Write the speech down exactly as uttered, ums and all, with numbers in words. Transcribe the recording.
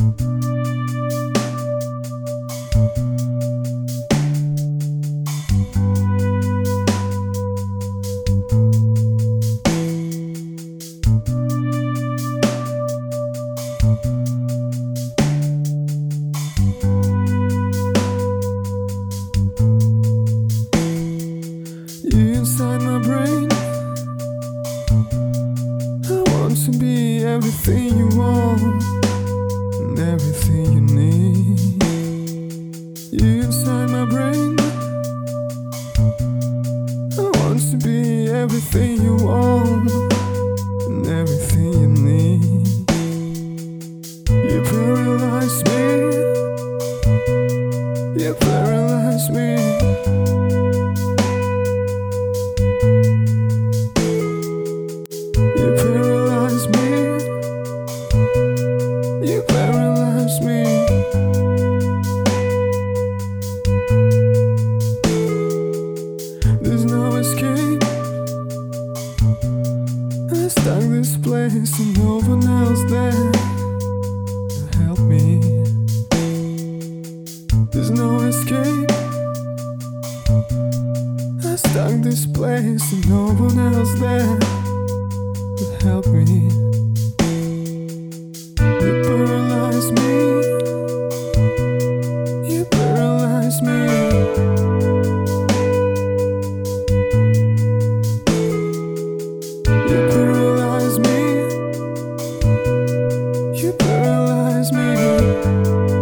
You inside my brain. I want to be everything you want and everything you need. You inside my brain. I want to be everything you want and everything you need. You paralyze me. You paralyze me. You paralyze me. You paralyze me. There's no escape. I stuck this place and no one else there to help me. There's no escape. I stuck this place and no one else there to help me. You paralyze me. You paralyze me. You paralyze me. You paralyze me.